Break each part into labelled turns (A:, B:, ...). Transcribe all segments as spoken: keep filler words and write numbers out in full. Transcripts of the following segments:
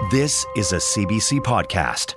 A: This is a C B C podcast.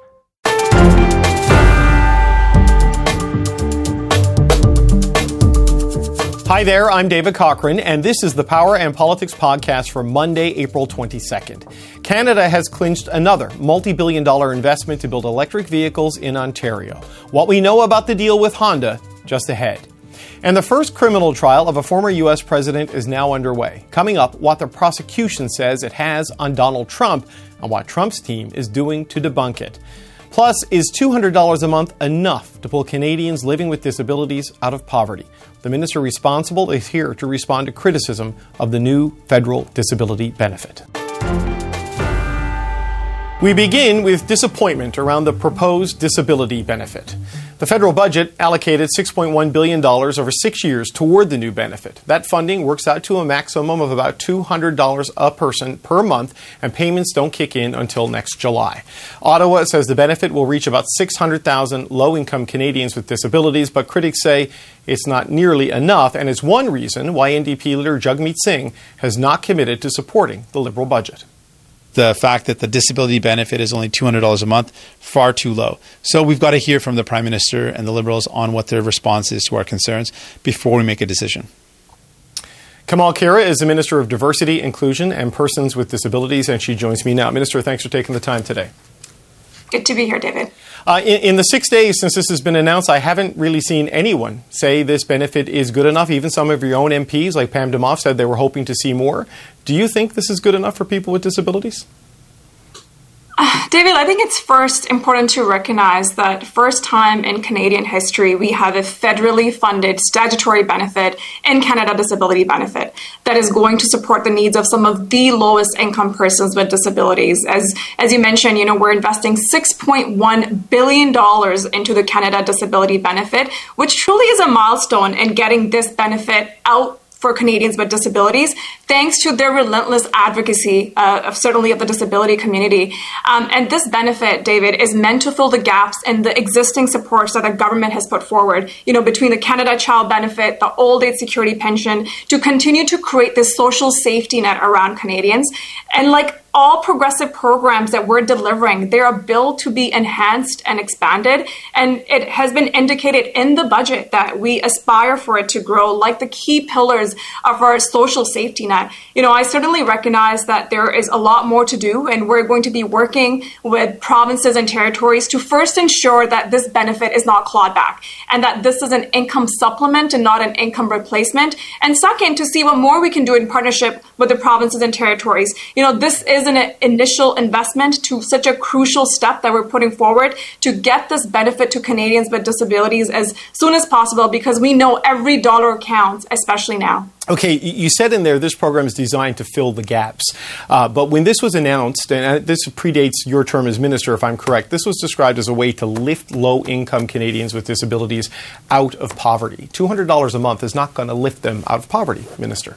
B: Hi there, I'm David Cochrane, and this is the Power and Politics podcast for Monday, April twenty-second. Canada has clinched another multi-billion dollar investment to build electric vehicles in Ontario. What we know about the deal with Honda, just ahead. And the first criminal trial of a former U S president is now underway. Coming up, what the prosecution says it has on Donald Trump and what Trump's team is doing to debunk it. Plus, is two hundred dollars a month enough to pull Canadians living with disabilities out of poverty? The minister responsible is here to respond to criticism of the new federal disability benefit. We begin with disappointment around the proposed disability benefit. The federal budget allocated six point one billion dollars over six years toward the new benefit. That funding works out to a maximum of about two hundred dollars a person per month, and payments don't kick in until next July. Ottawa says the benefit will reach about six hundred thousand low-income Canadians with disabilities, but critics say it's not nearly enough, and it's one reason why N D P leader Jagmeet Singh has not committed to supporting the Liberal budget.
C: The fact that the disability benefit is only two hundred dollars a month, far too low. So we've got to hear from the Prime Minister and the Liberals on what their response is to our concerns before we make a decision.
B: Kamal Khera is the Minister of Diversity, Inclusion and Persons with Disabilities, and she joins me now. Minister, thanks for taking the time today.
D: Good to be here, David.
B: Uh, in, in the six days since this has been announced, I haven't really seen anyone say this benefit is good enough. Even some of your own M Ps, like Pam Demoff, said they were hoping to see more. Do you think this is good enough for people with disabilities?
D: Uh, David, I think it's first important to recognize that first time in Canadian history, we have a federally funded statutory benefit in Canada Disability Benefit that is going to support the needs of some of the lowest income persons with disabilities. As as you mentioned, you know, we're investing six point one billion dollars into the Canada Disability Benefit, which truly is a milestone in getting this benefit out for Canadians with disabilities, thanks to their relentless advocacy uh, of certainly of the disability community. Um, and this benefit, David, is meant to fill the gaps in the existing supports that the government has put forward, you know, between the Canada Child Benefit, the Old Age Security Pension, to continue to create this social safety net around Canadians. And like all progressive programs that we're delivering, they are built to be enhanced and expanded. And it has been indicated in the budget that we aspire for it to grow like the key pillars of our social safety net. You know, I certainly recognize that there is a lot more to do, and we're going to be working with provinces and territories to first ensure that this benefit is not clawed back and that this is an income supplement and not an income replacement. And second, to see what more we can do in partnership with the provinces and territories. You know, this is an initial investment to such a crucial step that we're putting forward to get this benefit to Canadians with disabilities as soon as possible, because we know every dollar counts, especially now.
B: Okay, you said in there this program is designed to fill the gaps. Uh, but when this was announced, and this predates your term as minister, if I'm correct, this was described as a way to lift low-income Canadians with disabilities out of poverty. two hundred dollars a month is not going to lift them out of poverty, Minister.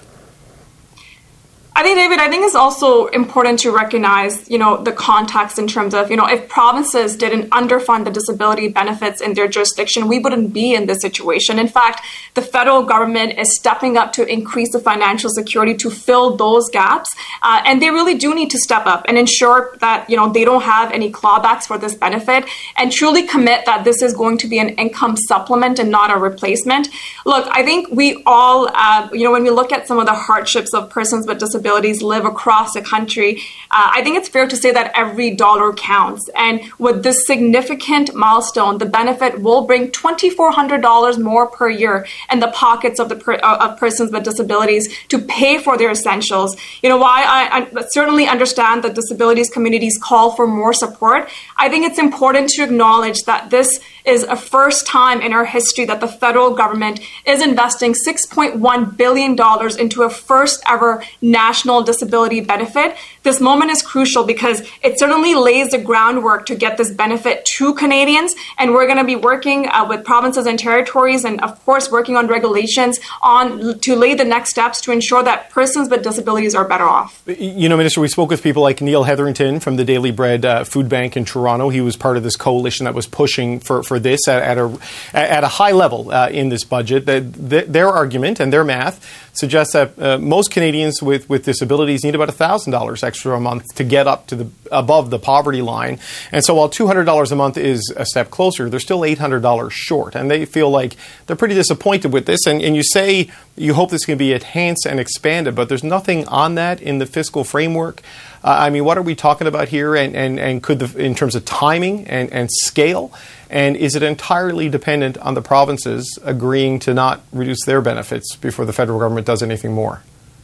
D: I think, David, I think it's also important to recognize, you know, the context in terms of, you know, if provinces didn't underfund the disability benefits in their jurisdiction, we wouldn't be in this situation. In fact, the federal government is stepping up to increase the financial security to fill those gaps. Uh, and they really do need to step up and ensure that, you know, they don't have any clawbacks for this benefit and truly commit that this is going to be an income supplement and not a replacement. Look, I think we all, uh, you know, when we look at some of the hardships of persons with disabilities, live across the country, uh, I think it's fair to say that every dollar counts. And with this significant milestone, the benefit will bring two thousand four hundred dollars more per year in the pockets of the per, uh, of persons with disabilities to pay for their essentials. You know, why I, I certainly understand that disabilities communities call for more support. I think it's important to acknowledge that this is a first time in our history that the federal government is investing six point one billion dollars into a first ever national disability benefit. This moment is crucial because it certainly lays the groundwork to get this benefit to Canadians. And we're going to be working uh, with provinces and territories and, of course, working on regulations on to lay the next steps to ensure that persons with disabilities are better off.
B: You know, Minister, we spoke with people like Neil Hetherington from the Daily Bread uh, Food Bank in Toronto. He was part of this coalition that was pushing for, for this at, at, a, at a high level uh, in this budget. The, the, their argument and their math suggests that uh, most Canadians with, with disabilities need about one thousand dollars extra a month to get up to the above the poverty line. And so while two hundred dollars a month is a step closer, they're still eight hundred dollars short. And they feel like they're pretty disappointed with this. And, and you say you hope this can be enhanced and expanded, but there's nothing on that in the fiscal framework. Uh, I mean, what are we talking about here? And, and, and could the, in terms of timing and, and scale, and is it entirely dependent on the provinces agreeing to not reduce their benefits before the federal government does anything more?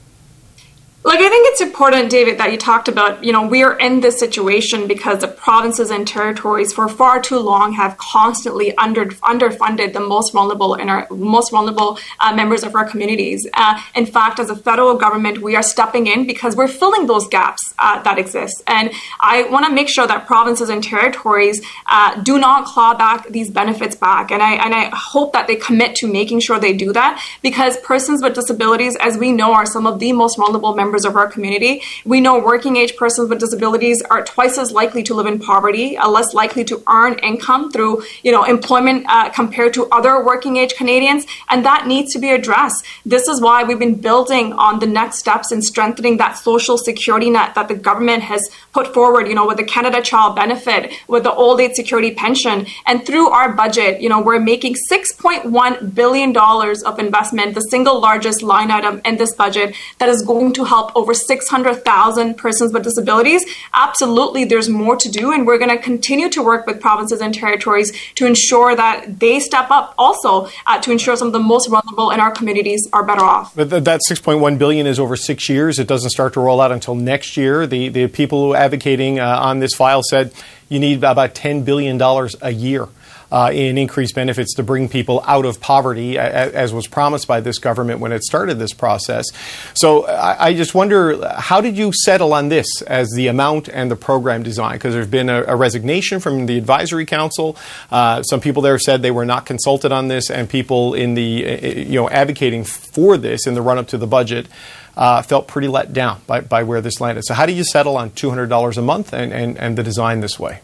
D: Look, I think it's important, David, that you talked about, you know, we are in this situation because the provinces and territories for far too long have constantly under underfunded the most vulnerable in our most vulnerable uh, members of our communities. Uh, in fact, as a federal government, we are stepping in because we're filling those gaps uh, that exist. And I want to make sure that provinces and territories uh, do not claw back these benefits back. And I and I hope that they commit to making sure they do that, because persons with disabilities, as we know, are some of the most vulnerable members of our community. We know working age persons with disabilities are twice as likely to live in poverty, are less likely to earn income through, you know, employment uh, compared to other working age Canadians, and that needs to be addressed. This is why we've been building on the next steps in strengthening that social security net that the government has put forward, you know, with the Canada Child Benefit, with the old age security pension, and through our budget, you know, we're making six point one billion dollars of investment, the single largest line item in this budget, that is going to help over six hundred thousand persons with disabilities. Absolutely, there's more to do, and we're going to continue to work with provinces and territories to ensure that they step up also uh, to ensure some of the most vulnerable in our communities are better off.
B: But th- that six point one billion dollars is over six years. It doesn't start to roll out until next year. The, the people who are advocating uh, on this file said you need about ten billion dollars a year. Uh, in increased benefits to bring people out of poverty, as, as was promised by this government when it started this process. So I, I just wonder, how did you settle on this as the amount and the program design? Because there's been a, a resignation from the advisory council. Uh, some people there said they were not consulted on this, and people in the uh, you know advocating for this in the run-up to the budget uh, felt pretty let down by, by where this landed. So how do you settle on two hundred dollars a month and, and, and the design this way?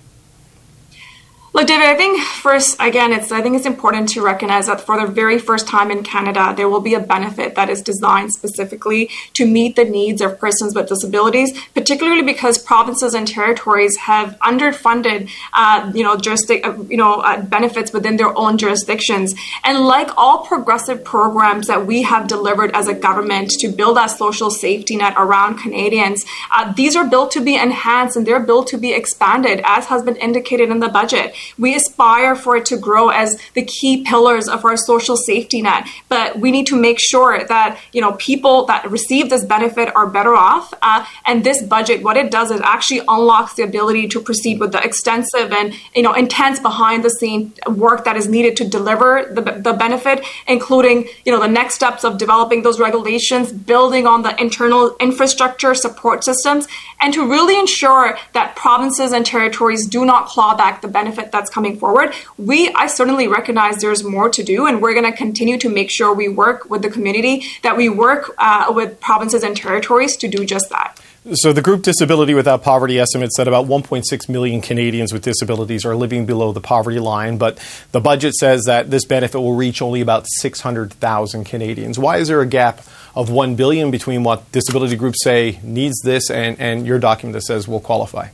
D: Look, David, I think first, again, it's I think it's important to recognize that for the very first time in Canada, there will be a benefit that is designed specifically to meet the needs of persons with disabilities, particularly because provinces and territories have underfunded, uh, you know, jurisdic- uh, you know, uh, benefits within their own jurisdictions. And like all progressive programs that we have delivered as a government to build that social safety net around Canadians, uh, these are built to be enhanced and they're built to be expanded, as has been indicated in the budget. We aspire for it to grow as the key pillars of our social safety net, but we need to make sure that, you know, people that receive this benefit are better off. Uh, and this budget, what it does is actually unlocks the ability to proceed with the extensive and, you know, intense behind the scene work that is needed to deliver the, the benefit, including, you know, the next steps of developing those regulations, building on the internal infrastructure support systems, and to really ensure that provinces and territories do not claw back the benefit that's coming forward. We, I certainly recognize there's more to do, and we're going to continue to make sure we work with the community, that we work uh, with provinces and territories to do just that.
B: So the group Disability Without Poverty estimates that about one point six million Canadians with disabilities are living below the poverty line, but the budget says that this benefit will reach only about six hundred thousand Canadians. Why is there a gap of one billion dollars between what disability groups say needs this and, and your document that says will qualify?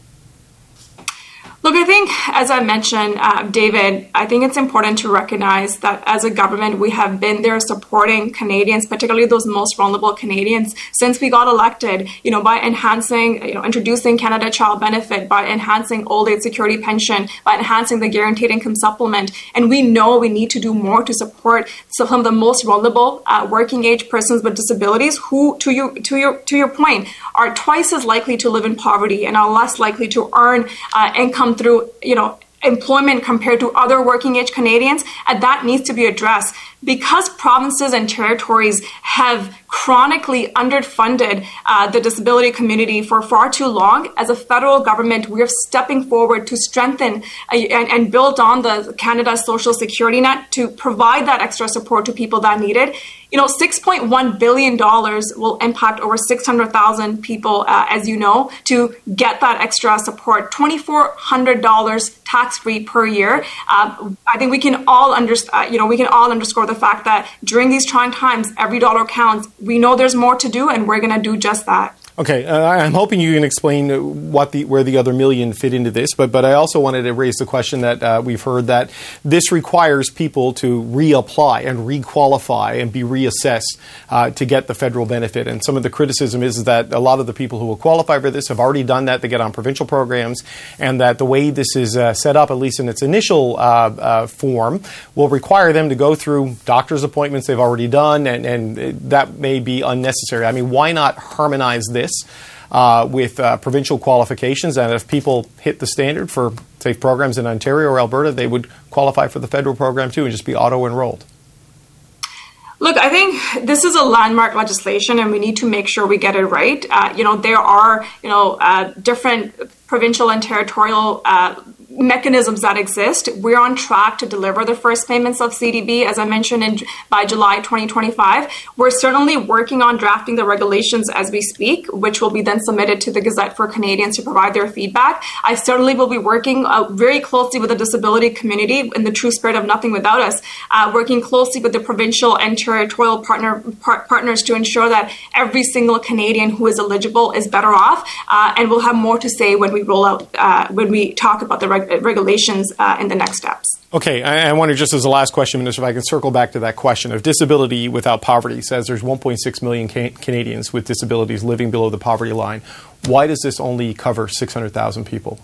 D: Look, I think, as I mentioned, uh, David, I think it's important to recognize that as a government, we have been there supporting Canadians, particularly those most vulnerable Canadians, since we got elected, you know, by enhancing, you know, introducing Canada Child Benefit, by enhancing old age security pension, by enhancing the guaranteed income supplement. And we know we need to do more to support some of the most vulnerable uh, working age persons with disabilities who, to your, to your, to your point, are twice as likely to live in poverty and are less likely to earn uh, income through, you know, employment compared to other working age Canadians, and that needs to be addressed. Because provinces and territories have chronically underfunded uh, the disability community for far too long, as a federal government, we are stepping forward to strengthen uh, and, and build on the Canada Social Security Net to provide that extra support to people that need it. You know, six point one billion dollars will impact over six hundred thousand people, uh, as you know, to get that extra support. two thousand four hundred dollars tax-free per year. Uh, I think we can all understand, uh, you know, we can all underscore the fact that during these trying times, every dollar counts. We know there's more to do, and we're going to do just that.
B: Okay, uh, I'm hoping you can explain what the where the other million fit into this, but but I also wanted to raise the question that uh, we've heard that this requires people to reapply and requalify and be reassessed uh, to get the federal benefit. And some of the criticism is that a lot of the people who will qualify for this have already done that. They get on provincial programs, and that the way this is uh, set up, at least in its initial uh, uh, form, will require them to go through doctor's appointments they've already done, and, and that may be unnecessary. I mean, why not harmonize this Uh, with uh, provincial qualifications, and if people hit the standard for, say, programs in Ontario or Alberta, they would qualify for the federal program too and just be auto-enrolled?
D: Look, I think this is a landmark legislation, and we need to make sure we get it right. Uh, you know, there are, you know, uh, different provincial and territorial uh, mechanisms that exist. We're on track to deliver the first payments of C D B, as I mentioned, in, by July twenty twenty-five. We're certainly working on drafting the regulations as we speak, which will be then submitted to the Gazette for Canadians to provide their feedback. I certainly will be working uh, very closely with the disability community in the true spirit of Nothing Without Us, uh, working closely with the provincial and territorial partner par- partners to ensure that every single Canadian who is eligible is better off, uh, and we'll have more to say when we roll out, uh, when we talk about the reg- regulations uh, in the next steps.
B: Okay, I, I wonder, just as a last question, Minister, if I can circle back to that question of disability without poverty. Says there's one point six million ca- Canadians with disabilities living below the poverty line. Why does this only cover six hundred thousand people?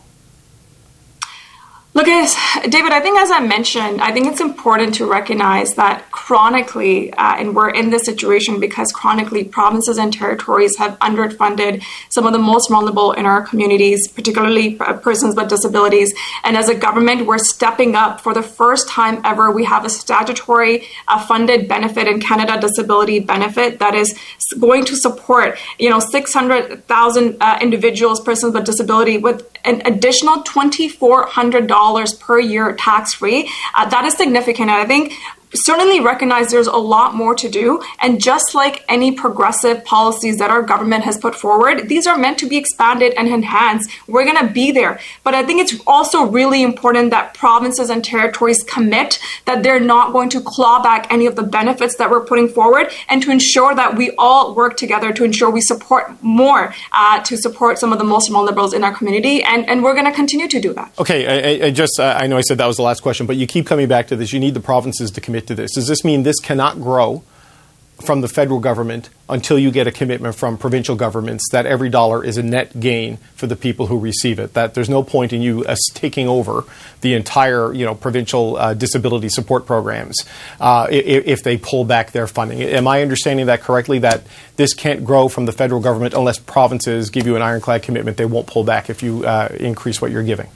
D: Look, David, I think as I mentioned, I think it's important to recognize that chronically, uh, and we're in this situation because chronically provinces and territories have underfunded some of the most vulnerable in our communities, particularly persons with disabilities. And as a government, we're stepping up. For the first time ever, we have a statutory uh, funded benefit in Canada Disability Benefit that is going to support, you know, six hundred thousand uh, individuals, persons with disability, with an additional two thousand four hundred dollars per year tax-free. Uh, that is significant. And I think certainly recognize there's a lot more to do. And just like any progressive policies that our government has put forward, these are meant to be expanded and enhanced. We're going to be there. But I think it's also really important that provinces and territories commit that they're not going to claw back any of the benefits that we're putting forward, and to ensure that we all work together to ensure we support more, uh, to support some of the most vulnerable in our community. And, and we're going to continue to do that.
B: Okay, I, I just, uh, I know I said that was the last question, but you keep coming back to this. You need the provinces to commit to this. Does this mean this cannot grow from the federal government until you get a commitment from provincial governments that every dollar is a net gain for the people who receive it, that there's no point in you uh, taking over the entire, you know, provincial uh, disability support programs uh, if, if they pull back their funding? Am I understanding that correctly, that this can't grow from the federal government unless provinces give you an ironclad commitment they won't pull back if you uh, increase what you're giving?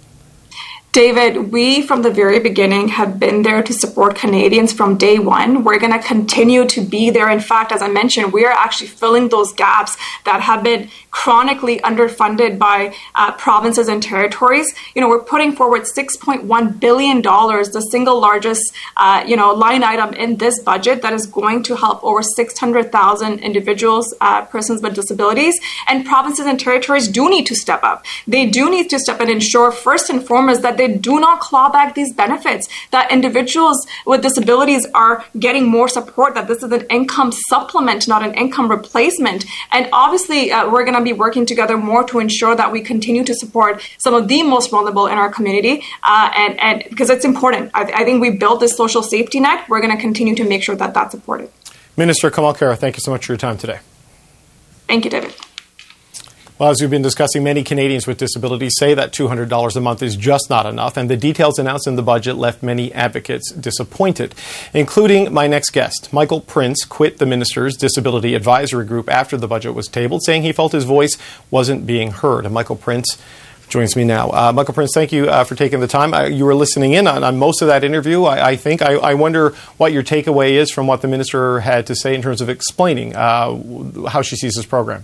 D: David, we from the very beginning have been there to support Canadians from day one. We're going to continue to be there. In fact, as I mentioned, we are actually filling those gaps that have been chronically underfunded by uh, provinces and territories. You know, we're putting forward six point one billion dollars, the single largest, uh, you know, line item in this budget that is going to help over six hundred thousand individuals, uh, persons with disabilities. And provinces and territories do need to step up. They do need to step in and ensure, first and foremost, that they do not claw back these benefits, that individuals with disabilities are getting more support, that this is an income supplement, not an income replacement. And obviously, uh, we're going to be working together more to ensure that we continue to support some of the most vulnerable in our community. Uh, and, and because it's important. I, I think we built this social safety net. We're going to continue to make sure that that's supported.
B: Minister Kamal Khera, thank you so much for your time today.
D: Thank you, David.
B: Well, as we've been discussing, many Canadians with disabilities say that two hundred dollars a month is just not enough, and the details announced in the budget left many advocates disappointed, including my next guest. Michael Prince quit the minister's disability advisory group after the budget was tabled, saying he felt his voice wasn't being heard. And Michael Prince joins me now. Uh, Michael Prince, thank you uh, for taking the time. Uh, you were listening in on, on most of that interview, I, I think. I, I wonder what your takeaway is from what the minister had to say in terms of explaining uh, how she sees this program.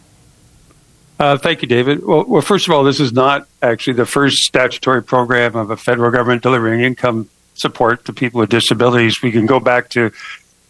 E: Uh, thank you, David. Well, well, first of all, this is not actually the first statutory program of a federal government delivering income support to people with disabilities. We can go back to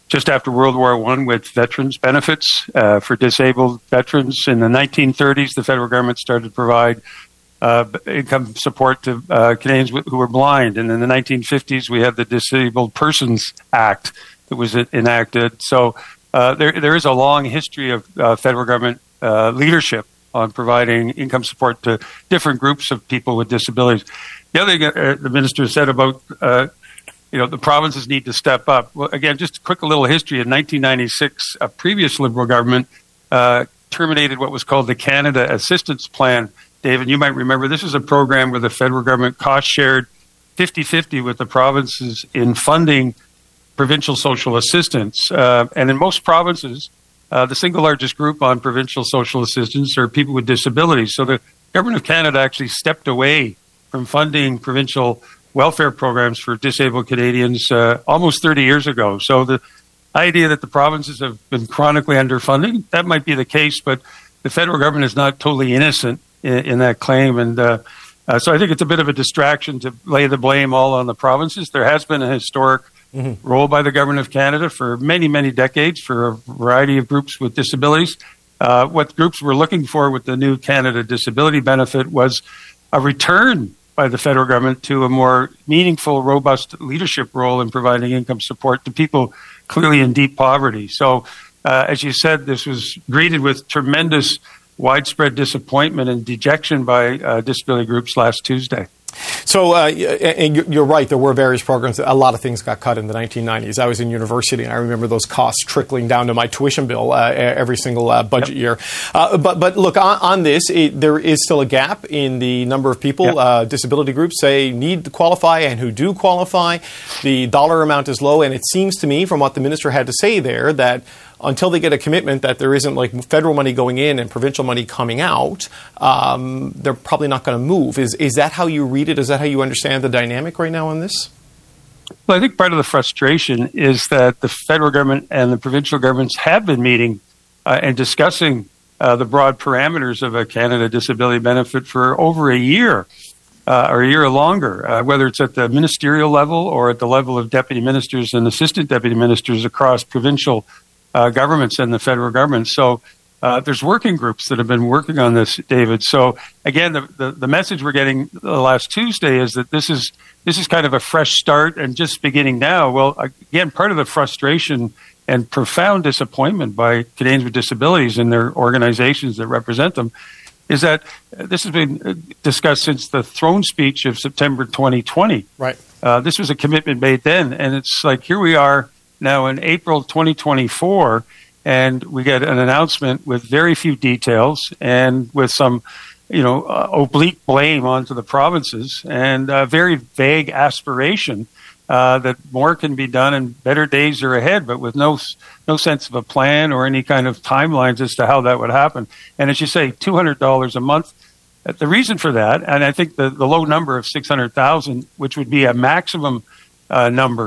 E: just after World War One with veterans benefits uh, for disabled veterans. In the nineteen thirties, the federal government started to provide uh, income support to uh, Canadians who were blind. And in the nineteen fifties, we had the Disabled Persons Act that was enacted. So uh, there there is a long history of uh, federal government uh, leadership on providing income support to different groups of people with disabilities. The other thing uh, the minister said about, uh, you know, the provinces need to step up. Well, again, just a quick little history. In nineteen ninety-six, a previous Liberal government uh, terminated what was called the Canada Assistance Plan. David, you might remember this is a program where the federal government cost shared fifty-fifty with the provinces in funding provincial social assistance. Uh, and in most provinces, Uh, the single largest group on provincial social assistance are people with disabilities. So the Government of Canada actually stepped away from funding provincial welfare programs for disabled Canadians uh, almost thirty years ago. So the idea that the provinces have been chronically underfunding, that might be the case, but the federal government is not totally innocent in, in that claim. And uh, uh, so I think it's a bit of a distraction to lay the blame all on the provinces. There has been a historic Mm-hmm. role by the Government of Canada for many, many decades for a variety of groups with disabilities. Uh, what groups were looking for with the new Canada Disability Benefit was a return by the federal government to a more meaningful, robust leadership role in providing income support to people clearly in deep poverty. So, uh, as you said, this was greeted with tremendous widespread disappointment and dejection by uh, disability groups last Tuesday.
B: So, uh, and you're right, there were various programs. A lot of things got cut in the nineteen nineties. I was in university, and I remember those costs trickling down to my tuition bill uh, every single uh, budget yep. year. Uh, but, but look, on, on this, it, there is still a gap in the number of people, yep. uh, disability groups say need to qualify and who do qualify. The dollar amount is low, and it seems to me, from what the minister had to say there, that until they get a commitment that there isn't like federal money going in and provincial money coming out, um, they're probably not going to move. Is is that how you read it? Is that how you understand the dynamic right now on this?
E: Well, I think part of the frustration is that the federal government and the provincial governments have been meeting uh, and discussing uh, the broad parameters of a Canada Disability Benefit for over a year uh, or a year or longer, uh, whether it's at the ministerial level or at the level of deputy ministers and assistant deputy ministers across provincial Uh, governments and the federal government. So uh, there's working groups that have been working on this, David. So again, the, the, the message we're getting last Tuesday is that this is this is kind of a fresh start and just beginning now. Well, again, part of the frustration and profound disappointment by Canadians with disabilities and their organizations that represent them is that this has been discussed since the throne speech of September twenty twenty.
B: Right.
E: Uh, this was a commitment made then, and it's like here we are now in April twenty twenty-four, and we get an announcement with very few details and with some, you know, uh, oblique blame onto the provinces and a very vague aspiration uh, that more can be done and better days are ahead, but with no no sense of a plan or any kind of timelines as to how that would happen. And as you say, two hundred dollars a month. The reason for that, and I think the, the low number of six hundred thousand, which would be a maximum uh, number,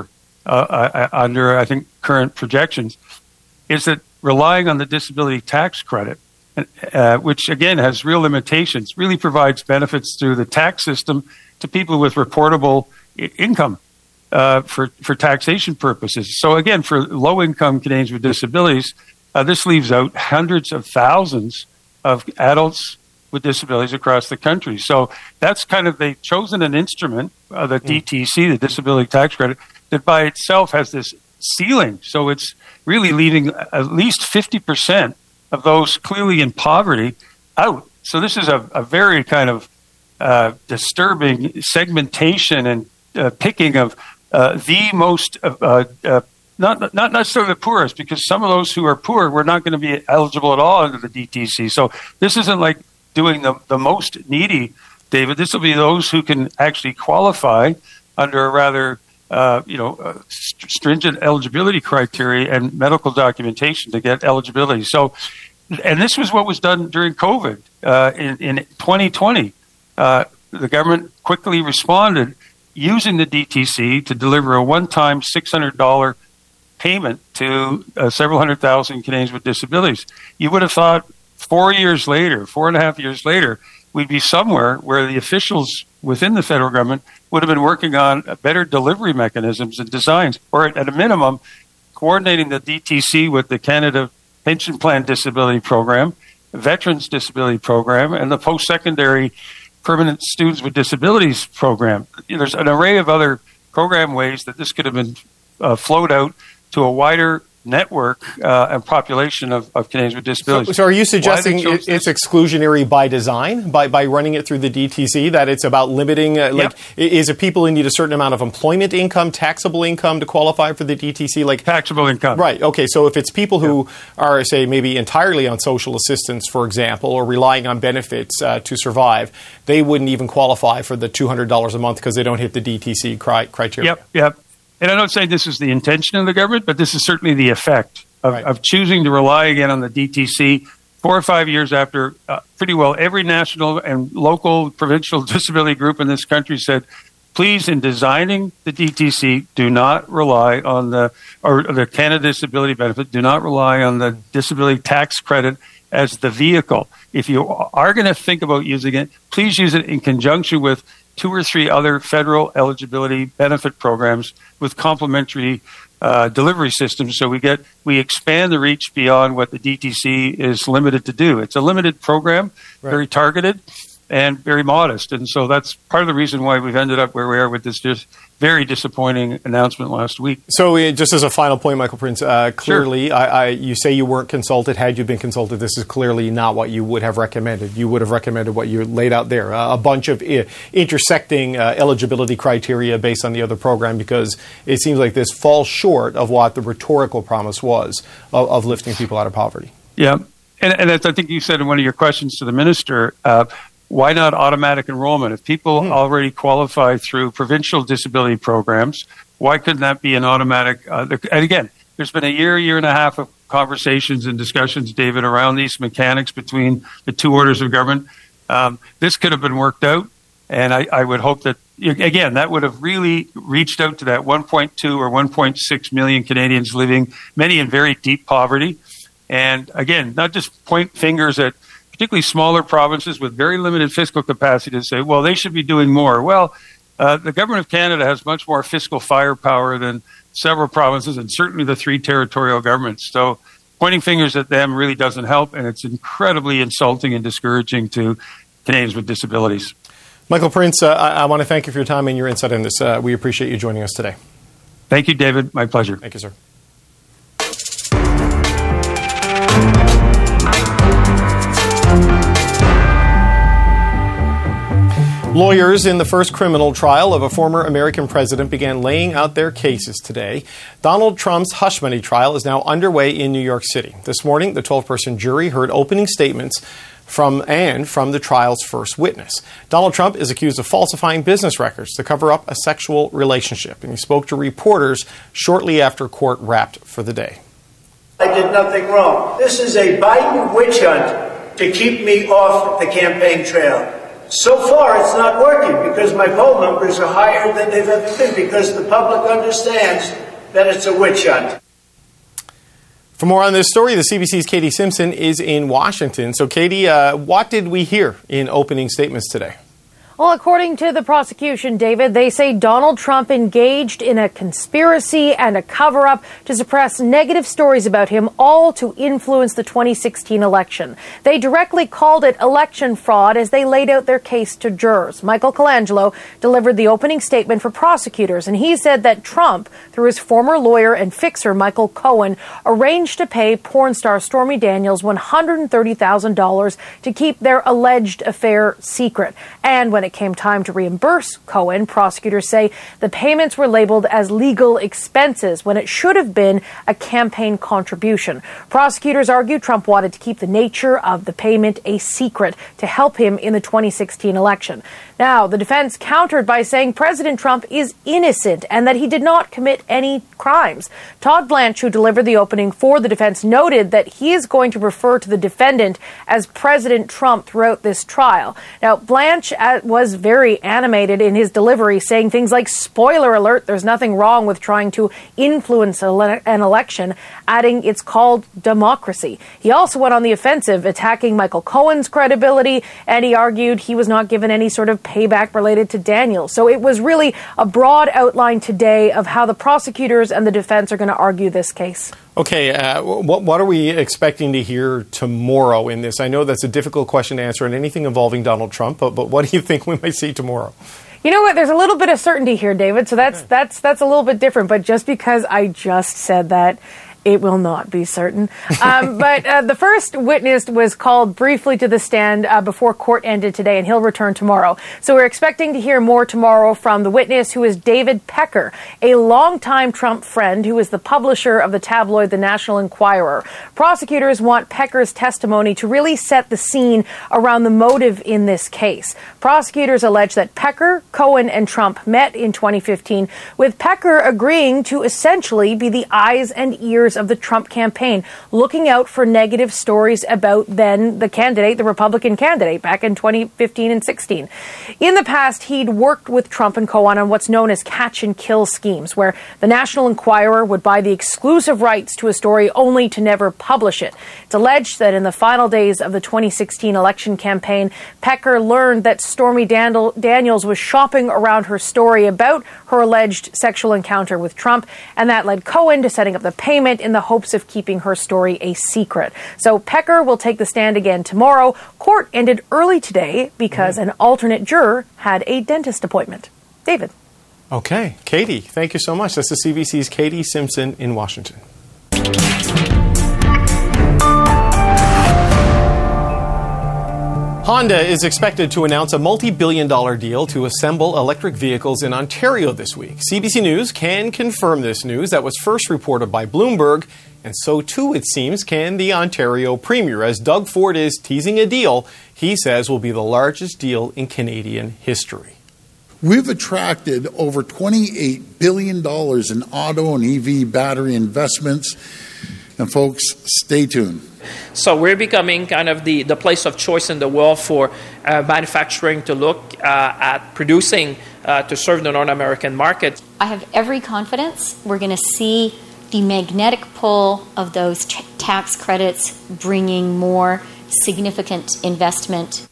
E: Uh, under, I think, current projections, is that relying on the disability tax credit, uh, which, again, has real limitations, really provides benefits through the tax system to people with reportable I- income uh, for, for taxation purposes. So, again, for low-income Canadians with disabilities, uh, this leaves out hundreds of thousands of adults with disabilities across the country. So that's kind of, they've chosen an instrument, uh, the D T C, the Disability Tax Credit, that by itself has this ceiling. So it's really leaving at least fifty percent of those clearly in poverty out. So this is a, a very kind of uh, disturbing segmentation and uh, picking of uh, the most, uh, uh, not not necessarily the poorest, because some of those who are poor were not going to be eligible at all under the D T C. So this isn't like doing the, the most needy, David. This will be those who can actually qualify under a rather Uh, you know, uh, st- stringent eligibility criteria and medical documentation to get eligibility. So, and this was what was done during COVID uh, in, in twenty twenty. Uh, the government quickly responded using the D T C to deliver a one-time six hundred dollars payment to uh, several hundred thousand Canadians with disabilities. You would have thought four years later, four and a half years later, we'd be somewhere where the officials within the federal government would have been working on better delivery mechanisms and designs, or at a minimum, coordinating the D T C with the Canada Pension Plan Disability Program, Veterans Disability Program, and the Post-Secondary Permanent Students with Disabilities Program. There's an array of other program ways that this could have been uh, flowed out to a wider network uh, and population of, of Canadians with disabilities.
B: So, so are you suggesting it, it's exclusionary by design, by, by running it through the D T C, that it's about limiting, uh, like, yep. is it people who need a certain amount of employment income, taxable income to qualify for the D T C? Like
E: taxable income.
B: Right, okay, so if it's people who
E: yep.
B: are, say, maybe entirely on social assistance, for example, or relying on benefits uh, to survive, they wouldn't even qualify for the two hundred dollars a month because they don't hit the D T C cri- criteria.
E: Yep, yep. And I don't say this is the intention of the government, but this is certainly the effect of, right. of choosing to rely again on the D T C four or five years after uh, pretty well every national and local provincial disability group in this country said, please, in designing the D T C, do not rely on the, or the Canada Disability Benefit, do not rely on the disability tax credit as the vehicle. If you are going to think about using it, please use it in conjunction with two or three other federal eligibility benefit programs with complementary uh, delivery systems. So we get we expand the reach beyond what the D T C is limited to do. It's a limited program, right. very targeted and very modest. And so that's part of the reason why we've ended up where we are with this just very disappointing announcement last week.
B: So uh, just as a final point, Michael Prince, uh, clearly,
E: sure.
B: I, I, you say you weren't consulted. Had you been consulted, this is clearly not what you would have recommended. You would have recommended what you laid out there, uh, a bunch of uh, intersecting uh, eligibility criteria based on the other program, because it seems like this falls short of what the rhetorical promise was of, of lifting people out of poverty.
E: Yeah, and, and as I think you said in one of your questions to the minister, uh, why not automatic enrollment? If people hmm. already qualify through provincial disability programs, why couldn't that be an automatic? Uh, and again, there's been a year, year and a half of conversations and discussions, David, around these mechanics between the two orders of government. Um, this could have been worked out, and I, I would hope that, again, that would have really reached out to that one point two or one point six million Canadians living, many in very deep poverty. And again, not just point fingers at particularly smaller provinces with very limited fiscal capacity to say, well, they should be doing more. Well, uh, the government of Canada has much more fiscal firepower than several provinces and certainly the three territorial governments. So pointing fingers at them really doesn't help, and it's incredibly insulting and discouraging to Canadians with disabilities.
B: Michael Prince, uh, I, I want to thank you for your time and your insight in this. Uh, we appreciate you joining us today.
E: Thank you, David. My pleasure.
B: Thank you, sir. Lawyers in the first criminal trial of a former American president began laying out their cases today. Donald Trump's hush money trial is now underway in New York City. This morning, the twelve-person jury heard opening statements from and from the trial's first witness. Donald Trump is accused of falsifying business records to cover up a sexual relationship, and he spoke to reporters shortly after court wrapped for the day.
F: I did nothing wrong. This is a Biden witch hunt to keep me off the campaign trail. So far, it's not working because my poll numbers are higher than they've ever been, because the public understands that it's a witch hunt.
B: For more on this story, the C B C's Katie Simpson is in Washington. So, Katie, uh, what did we hear in opening statements today?
G: Well, according to the prosecution, David, they say Donald Trump engaged in a conspiracy and a cover-up to suppress negative stories about him, all to influence the twenty sixteen election. They directly called it election fraud as they laid out their case to jurors. Michael Colangelo delivered the opening statement for prosecutors, and he said that Trump, through his former lawyer and fixer Michael Cohen, arranged to pay porn star Stormy Daniels one hundred thirty thousand dollars to keep their alleged affair secret. And when it came time to reimburse Cohen, prosecutors say the payments were labeled as legal expenses when it should have been a campaign contribution. Prosecutors argue Trump wanted to keep the nature of the payment a secret to help him in the twenty sixteen election. Now, the defense countered by saying President Trump is innocent and that he did not commit any crimes. Todd Blanche, who delivered the opening for the defense, noted that he is going to refer to the defendant as President Trump throughout this trial. Now, Blanche was was very animated in his delivery, saying things like, spoiler alert, there's nothing wrong with trying to influence ele- an election, adding it's called democracy. He also went on the offensive, attacking Michael Cohen's credibility, and he argued he was not given any sort of payback related to Daniels. So it was really a broad outline today of how the prosecutors and the defense are going to argue this case.
B: Okay, uh, what, what are we expecting to hear tomorrow in this? I know that's a difficult question to answer in anything involving Donald Trump, but, but what do you think we might see tomorrow?
G: You know what? There's a little bit of certainty here, David, so that's okay. that's that's a little bit different. But just because I just said that, it will not be certain. Um, but uh, the first witness was called briefly to the stand uh, before court ended today, and he'll return tomorrow. So we're expecting to hear more tomorrow from the witness, who is David Pecker, a longtime Trump friend who is the publisher of the tabloid The National Enquirer. Prosecutors want Pecker's testimony to really set the scene around the motive in this case. Prosecutors allege that Pecker, Cohen, and Trump met in twenty fifteen, with Pecker agreeing to essentially be the eyes and ears of the Trump campaign, looking out for negative stories about then the candidate, the Republican candidate, back in twenty fifteen and sixteen. In the past, he'd worked with Trump and Cohen on what's known as catch and kill schemes, where the National Enquirer would buy the exclusive rights to a story only to never publish it. It's alleged that in the final days of the twenty sixteen election campaign, Pecker learned that Stormy Daniels was shopping around her story about her alleged sexual encounter with Trump, and that led Cohen to setting up the payment in the hopes of keeping her story a secret. So Pecker will take the stand again tomorrow. Court ended early today because mm-hmm. an alternate juror had a dentist appointment. David.
B: Okay. Katie, thank you so much. That's the C B C's Katie Simpson in Washington. Honda is expected to announce a multi-billion dollar deal to assemble electric vehicles in Ontario this week. C B C News can confirm this news that was first reported by Bloomberg, and so too, it seems, can the Ontario Premier, as Doug Ford is teasing a deal he says will be the largest deal in Canadian history.
H: We've attracted over twenty-eight billion dollars in auto and E V battery investments, and folks, stay tuned.
I: So we're becoming kind of the, the place of choice in the world for uh, manufacturing to look uh, at producing uh, to serve the North American market.
J: I have every confidence we're going to see the magnetic pull of those t- tax credits bringing more significant investment.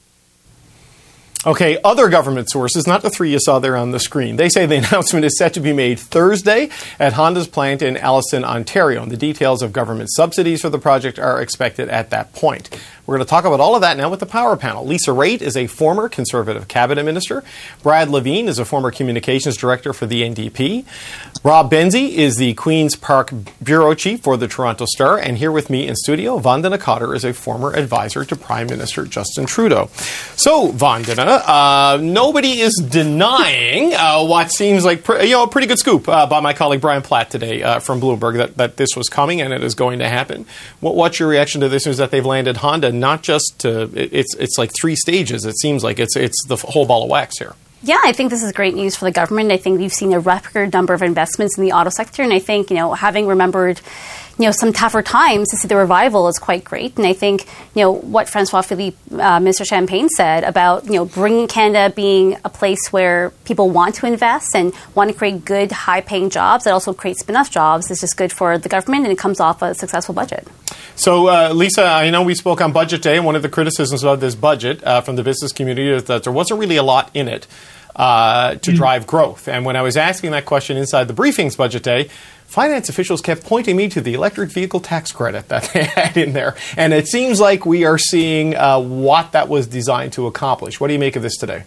B: Okay, other government sources, not the three you saw there on the screen. They say the announcement is set to be made Thursday at Honda's plant in Alliston, Ontario. And the details of government subsidies for the project are expected at that point. We're going to talk about all of that now with the Power Panel. Lisa Raitt is a former Conservative cabinet minister. Brad Levine is a former communications director for the N D P. Rob Benzie is the Queen's Park bureau chief for the Toronto Star. And here with me in studio, Vandana Cotter is a former advisor to Prime Minister Justin Trudeau. So, Vandana, uh, nobody is denying uh, what seems like pre- you know, a pretty good scoop uh, by my colleague Brian Platt today uh, from Bloomberg that, that this was coming and it is going to happen. What, what's your reaction to this news that they've landed Honda? Not just to, it's it's like three stages. It seems like it's it's the whole ball of wax here.
K: Yeah, I think this is great news for the government. I think we've seen a record number of investments in the auto sector, and I think, you know, having remembered, you know, some tougher times, to see the revival is quite great. And I think, you know, what Francois Philippe, uh, Minister Champagne said about, you know, bringing Canada being a place where people want to invest and want to create good, high-paying jobs that also create spin-off jobs is just good for the government, and it comes off a successful budget.
B: So, uh, Lisa, I know we spoke on Budget Day, and one of the criticisms of this budget uh, from the business community is that there wasn't really a lot in it uh, to mm. drive growth. And when I was asking that question inside the briefings Budget Day, finance officials kept pointing me to the electric vehicle tax credit that they had in there. And it seems like we are seeing uh, what that was designed to accomplish. What do you make of this today?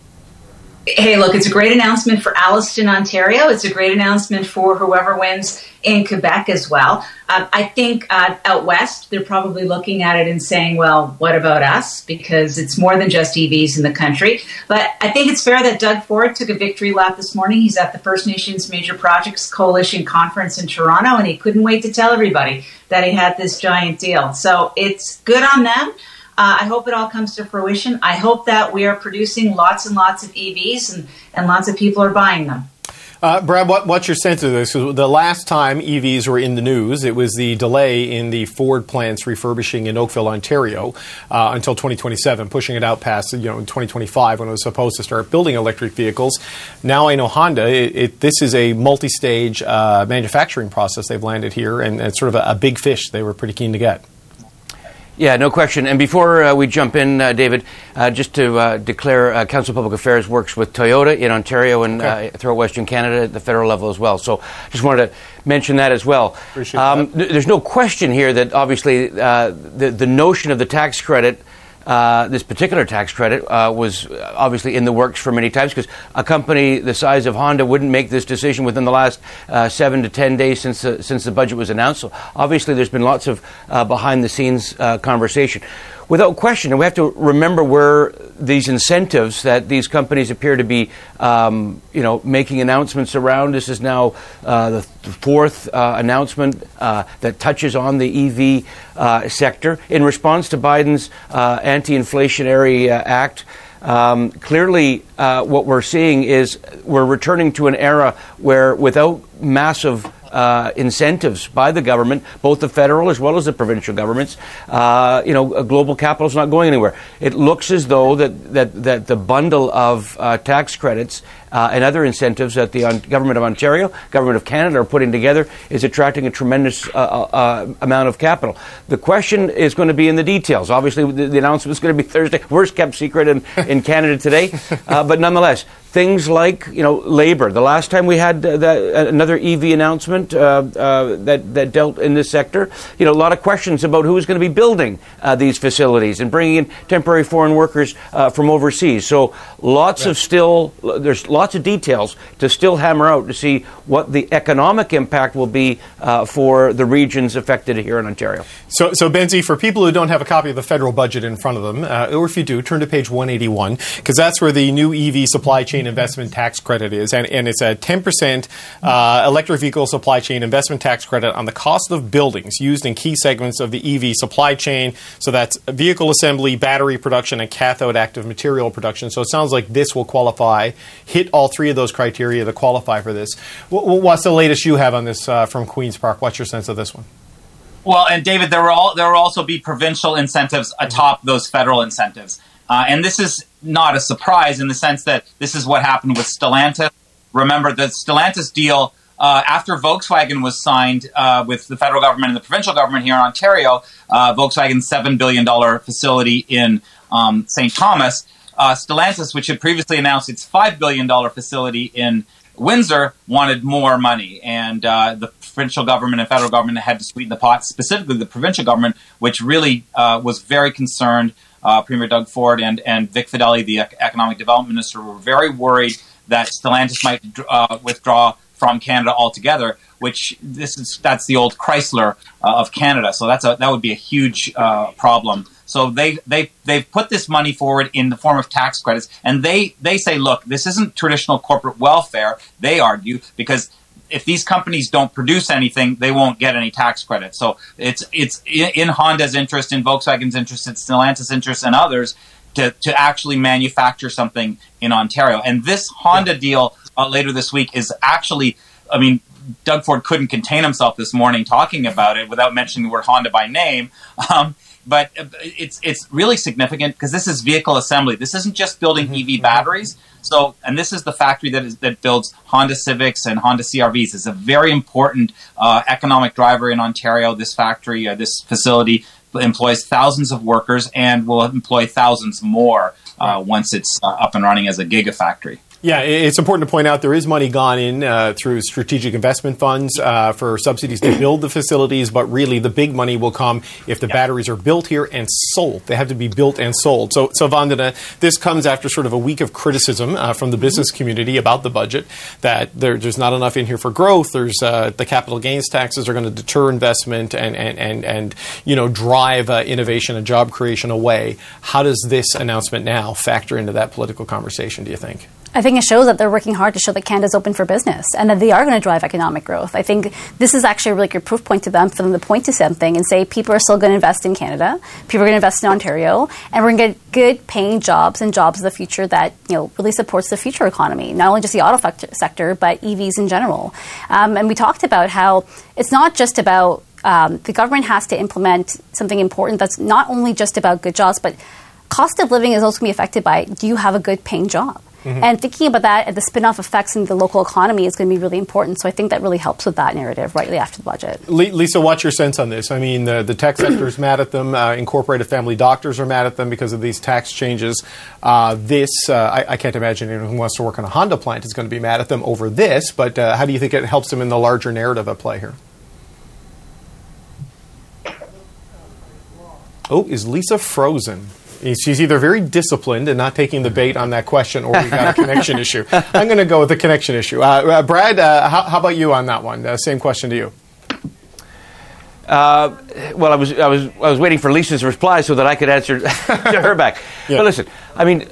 L: Hey, look, it's a great announcement for Alliston, Ontario. It's a great announcement for whoever wins in Quebec as well. Um, I think uh, out west, they're probably looking at it and saying, well, what about us? Because it's more than just E Vs in the country. But I think it's fair that Doug Ford took a victory lap this morning. He's at the First Nations Major Projects Coalition Conference in Toronto, and he couldn't wait to tell everybody that he had this giant deal. So it's good on them. Uh, I hope it all comes to fruition. I hope that we are producing lots and lots of E Vs and, and lots of people are buying them.
B: Uh, Brad, what, what's your sense of this? The last time E Vs were in the news, it was the delay in the Ford plant's refurbishing in Oakville, Ontario, uh, until twenty twenty-seven, pushing it out past, you know, in twenty twenty-five when it was supposed to start building electric vehicles. Now I know Honda, it, it, this is a multi-stage uh, manufacturing process they've landed here, and it's sort of a, a big fish they were pretty keen to get.
M: Yeah, no question. And before uh, we jump in, uh, David, uh, just to uh, declare, uh, Council of Public Affairs works with Toyota in Ontario and okay. uh, throughout Western Canada at the federal level as well. So just wanted to mention that as well.
B: Appreciate
M: um,
B: that.
M: Th- there's no question here that obviously uh, the, the notion of the tax credit, Uh, this particular tax credit uh, was obviously in the works for many times, because a company the size of Honda wouldn't make this decision within the last uh, seven to ten days since uh, since the budget was announced. So obviously there's been lots of uh, behind-the-scenes uh, conversation. Without question, and we have to remember where these incentives that these companies appear to be, um, you know, making announcements around. This is now uh, the fourth uh, announcement uh, that touches on the E V uh, sector in response to Biden's uh, anti-inflationary uh, act. Um, clearly, uh, what we're seeing is we're returning to an era where, without massive Uh, incentives by the government, both the federal as well as the provincial governments, uh, you know, global capital is not going anywhere. It looks as though that that, that the bundle of uh, tax credits uh, and other incentives that the on- government of Ontario, government of Canada are putting together is attracting a tremendous uh, uh, amount of capital. The question is going to be in the details. Obviously, the, the announcement is going to be Thursday. Worst kept secret in, in Canada today, uh, but nonetheless, things like, you know, labor. The last time we had uh, that, uh, another E V announcement uh, uh, that that dealt in this sector, you know, a lot of questions about who is going to be building uh, these facilities and bringing in temporary foreign workers uh, from overseas. So lots yeah. of still, there's lots of details to still hammer out to see what the economic impact will be uh, for the regions affected here in Ontario.
B: So, so Benzie, for people who don't have a copy of the federal budget in front of them, uh, or if you do, turn to page one eighty-one, because that's where the new E V supply chain investment tax credit is, and, and it's a ten percent uh, electric vehicle supply chain investment tax credit on the cost of buildings used in key segments of the E V supply chain. So that's vehicle assembly, battery production, and cathode active material production. So it sounds like this will qualify, hit all three of those criteria to qualify for this. What's the latest you have on this uh, from Queen's Park? What's your sense of this one?
N: Well, and David, there will all, there will also be provincial incentives atop those federal incentives. Uh, and this is not a surprise in the sense that this is what happened with Stellantis. Remember, the Stellantis deal, uh, after Volkswagen was signed uh, with the federal government and the provincial government here in Ontario, uh, Volkswagen's seven billion dollars facility in um, Saint Thomas, uh, Stellantis, which had previously announced its five billion dollars facility in Windsor, wanted more money. And uh, the provincial government and federal government had to sweeten the pot, specifically the provincial government, which really uh, was very concerned. Uh, Premier Doug Ford and, and Vic Fideli, the ec- economic development minister, were very worried that Stellantis might uh, withdraw from Canada altogether, which this is that's the old Chrysler uh, of Canada. So that's a, that would be a huge uh, problem. So they they they've put this money forward in the form of tax credits, and they they say, look, this isn't traditional corporate welfare. They argue because if these companies don't produce anything, they won't get any tax credit. So it's it's in Honda's interest, in Volkswagen's interest, in Stellantis' interest, and others to, to actually manufacture something in Ontario. And this Honda yeah. deal uh, later this week is actually, I mean, Doug Ford couldn't contain himself this morning talking about it without mentioning the word Honda by name. Um, but it's it's really significant because this is vehicle assembly. This isn't just building mm-hmm. E V batteries. So, and this is the factory that is that builds Honda Civics and Honda C R Vs. It's a very important uh, economic driver in Ontario. This factory, uh, this facility, employs thousands of workers and will employ thousands more uh, once it's uh, up and running as a gigafactory.
B: Yeah, it's important to point out there is money gone in uh, through strategic investment funds uh, for subsidies to build the facilities, but really the big money will come if the yeah. batteries are built here and sold. They have to be built and sold. So, so Vandana, this comes after sort of a week of criticism uh, from the business community about the budget, that there, there's not enough in here for growth. There's uh, the capital gains taxes are going to deter investment and, and, and, and you know, drive uh, innovation and job creation away. How does this announcement now factor into that political conversation, do you think?
K: I think it shows that they're working hard to show that Canada's open for business and that they are going to drive economic growth. I think this is actually a really good proof point to them for them to point to something and say people are still going to invest in Canada, people are going to invest in Ontario, and we're going to get good paying jobs and jobs of the future that, you know, really supports the future economy, not only just the auto sector, but E Vs in general. Um, and we talked about how it's not just about um, the government has to implement something important that's not only just about good jobs, but cost of living is also going to be affected by, do you have a good paying job? Mm-hmm. And thinking about that and the spin-off effects in the local economy is going to be really important. So I think that really helps with that narrative rightly after the budget.
B: Lisa, what's your sense on this? I mean, the, the tech sector is mad at them. Uh, incorporated family doctors are mad at them because of these tax changes. Uh, this, uh, I, I can't imagine anyone who wants to work on a Honda plant is going to be mad at them over this. But uh, how do you think it helps them in the larger narrative at play here? Oh, is Lisa frozen? She's either very disciplined and not taking the bait on that question, or we got a connection issue. I'm going to go with the connection issue. Uh, uh, Brad, uh, how, how about you on that one? Uh, same question to you.
M: Uh, well, I was I was I was waiting for Lisa's reply so that I could answer to her back. Yeah. But listen, I mean,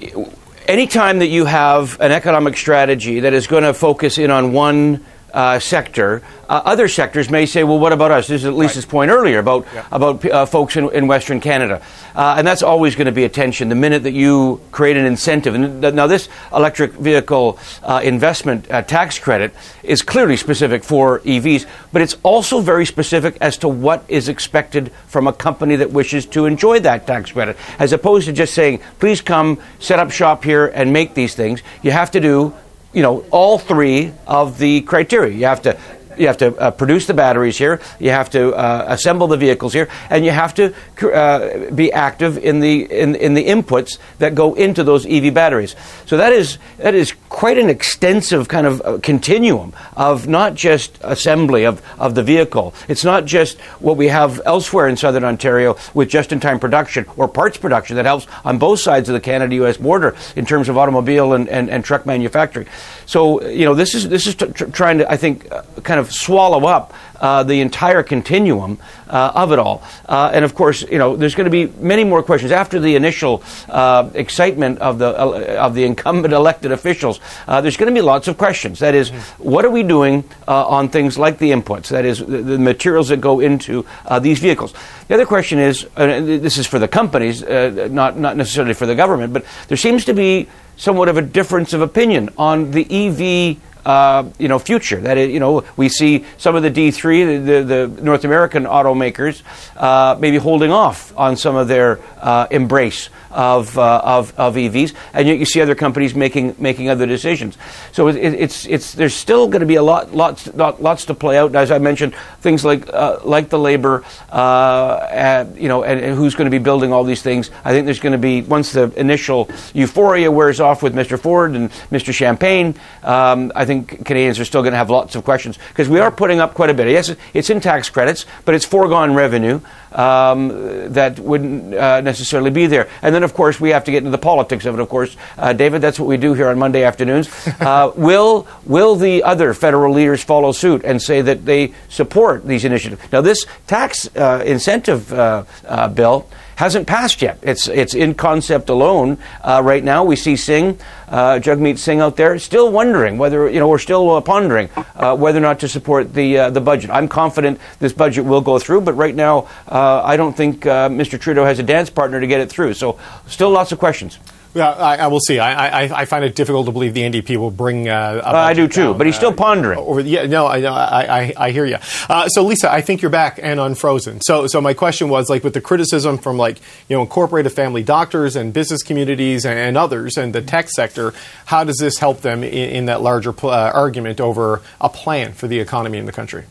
M: anytime that you have an economic strategy that is going to focus in on one Uh, sector, uh, other sectors may say, well, what about us? This is Lisa's right. point earlier about yeah. about uh, folks in, in Western Canada. Uh, and that's always going to be a tension the minute that you create an incentive. And th- now this electric vehicle uh, investment uh, tax credit is clearly specific for E Vs, but it's also very specific as to what is expected from a company that wishes to enjoy that tax credit, as opposed to just saying, please come set up shop here and make these things. You have to do you know, all three of the criteria. You have to you have to uh, produce the batteries here, you have to uh, assemble the vehicles here, and you have to uh, be active in the in, in the inputs that go into those E V batteries. So that is that is quite an extensive kind of uh, continuum of not just assembly of, of the vehicle. It's not just what we have elsewhere in Southern Ontario with just-in-time production or parts production that helps on both sides of the Canada-U S border in terms of automobile and, and, and truck manufacturing. So, you know, this is this is t- tr- trying to, I think, uh, kind of swallow up uh, the entire continuum uh, of it all. Uh, and of course, you know, there's going to be many more questions after the initial uh, excitement of the uh, of the incumbent elected officials. Uh, there's going to be lots of questions. That is, mm-hmm. what are we doing uh, on things like the inputs? That is, the, the materials that go into uh, these vehicles. The other question is, uh, and this is for the companies, uh, not not necessarily for the government, but there seems to be somewhat of a difference of opinion on the E V Uh, you know, future. That is, you know, we see some of the D three, the, the, the North American automakers, uh, maybe holding off on some of their uh, embrace of, uh, of of E Vs, and yet you see other companies making making other decisions. So it, it's it's there's still going to be a lot lots lots to play out. As I mentioned, things like uh, like the labor, uh, and, you know, and, and who's going to be building all these things. I think there's going to be, once the initial euphoria wears off with Mister Ford and Mister Champagne, um, I think. I think Canadians are still going to have lots of questions because we are putting up quite a bit. Yes, it's in tax credits, but it's foregone revenue um, that wouldn't uh, necessarily be there. And then, of course, we have to get into the politics of it, of course. Uh, David, that's what we do here on Monday afternoons. Uh, will will the other federal leaders follow suit and say that they support these initiatives? Now, this tax uh, incentive uh, uh, bill hasn't passed yet. It's it's in concept alone uh, right now. We see Singh, uh, Jagmeet Singh out there, still wondering whether, you know, we're still uh, pondering uh, whether or not to support the uh, the budget. I'm confident this budget will go through, but right now uh, I don't think uh, Mister Trudeau has a dance partner to get it through. So still lots of questions.
B: Yeah, I, I will see. I, I, I find it difficult to believe the N D P will bring. Uh, a
M: uh, I do too,
B: down,
M: but he's still
B: uh,
M: pondering.
B: Over the, yeah, no, I, I, I, I hear you. Uh, so, Lisa, I think you're back and unfrozen. So, so my question was, like, with the criticism from, like, you know, incorporated family doctors and business communities and, and others, and the tech sector, how does this help them in, in that larger uh, argument over a plan for the economy in the country?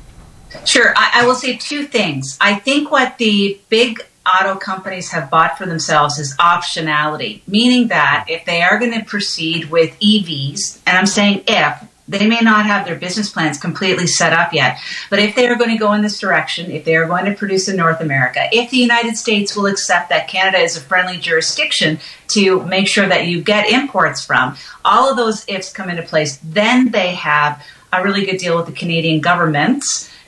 L: Sure, I, I will say two things. I think what the big auto companies have bought for themselves is optionality, meaning that if they are going to proceed with E Vs, and I'm saying if, they may not have their business plans completely set up yet, but if they are going to go in this direction, if they are going to produce in North America, if the United States will accept that Canada is a friendly jurisdiction to make sure that you get imports from, all of those ifs come into place, then they have a really good deal with the Canadian governments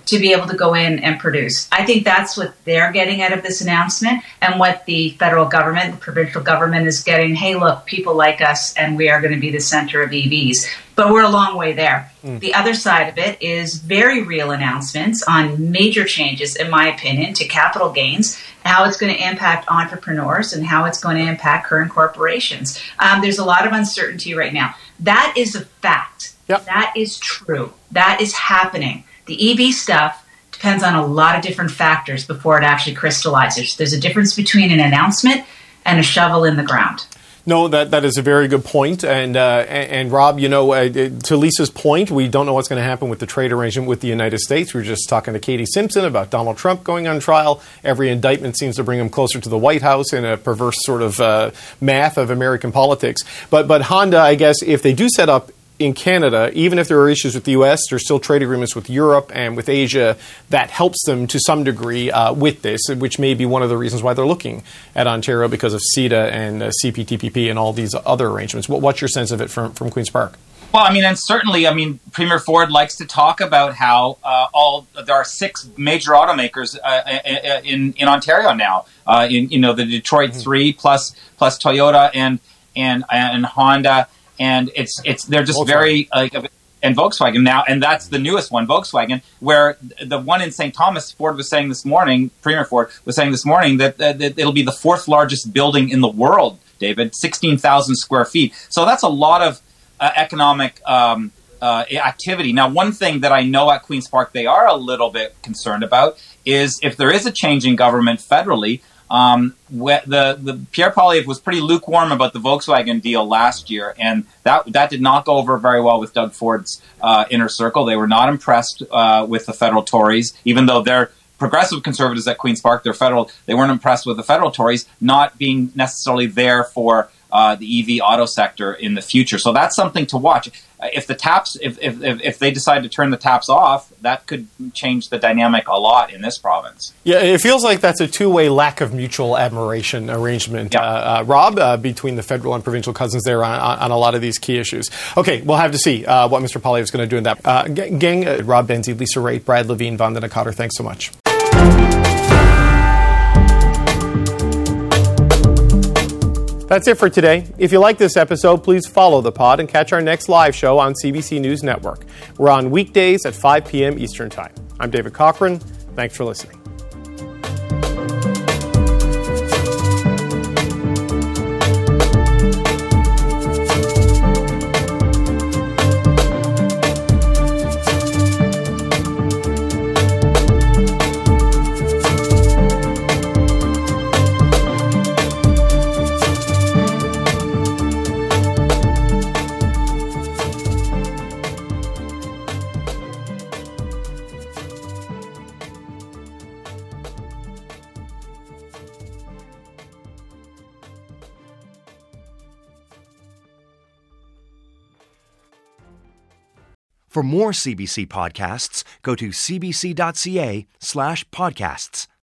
L: to be able to go in and produce. I think that's what they're getting out of this announcement, and what the federal government, the provincial government is getting. Hey, look, people like us, and we are going to be the center of E Vs. But we're a long way there. Mm. The other side of it is very real announcements on major changes, in my opinion, to capital gains, how it's going to impact entrepreneurs and how it's going to impact current corporations. Um, there's a lot of uncertainty right now. That is a fact. Yep. That is true. That is happening. The E V stuff depends on a lot of different factors before it actually crystallizes. There's a difference between an announcement and a shovel in the ground.
B: No, that, that is a very good point. And, uh, and, and Rob, you know, uh, to Lisa's point, we don't know what's going to happen with the trade arrangement with the United States. We were just talking to Katie Simpson about Donald Trump going on trial. Every indictment seems to bring him closer to the White House in a perverse sort of uh, math of American politics. But, but Honda, I guess, if they do set up in Canada, even if there are issues with the U S, there's still trade agreements with Europe and with Asia that helps them to some degree uh, with this, which may be one of the reasons why they're looking at Ontario because of CETA and uh, C P T P P and all these other arrangements. What, what's your sense of it from, from Queen's Park?
N: Well, I mean, and certainly, I mean, Premier Ford likes to talk about how uh, all there are six major automakers uh, in in Ontario now. Uh, in you know the Detroit mm-hmm. three plus plus Toyota and and and Honda. And it's it's they're just Volkswagen. very like and Volkswagen now, and that's the newest one, Volkswagen. Where the one in Saint Thomas, Ford was saying this morning, Premier Ford was saying this morning that, that, that it'll be the fourth largest building in the world, David, sixteen thousand square feet. So that's a lot of uh, economic um, uh, activity. Now, one thing that I know at Queen's Park they are a little bit concerned about is if there is a change in government federally. Um, the, the Pierre Poilievre was pretty lukewarm about the Volkswagen deal last year, and that that did not go over very well with Doug Ford's uh, inner circle. They were not impressed uh, with the federal Tories, even though they're progressive conservatives at Queen's Park. They're federal. They weren't impressed with the federal Tories not being necessarily there for uh, the E V auto sector in the future. So that's something to watch. If the taps, if, if if they decide to turn the taps off, that could change the dynamic a lot in this province.
B: Yeah, it feels like that's a two-way lack of mutual admiration arrangement,
N: yeah.
B: uh, uh, Rob, uh, between the federal and provincial cousins there on, on a lot of these key issues. Okay, we'll have to see uh, what Mister Poilievre is going to do in that. Uh, gang, uh, Rob Benzie, Lisa Raitt, Brad Levine, Vandana Cotter, thanks so much. That's it for today. If you like this episode, please follow the pod and catch our next live show on C B C News Network. We're on weekdays at five p.m. Eastern Time. I'm David Cochran. Thanks for listening.
A: For more C B C podcasts, go to cbc.ca slash podcasts.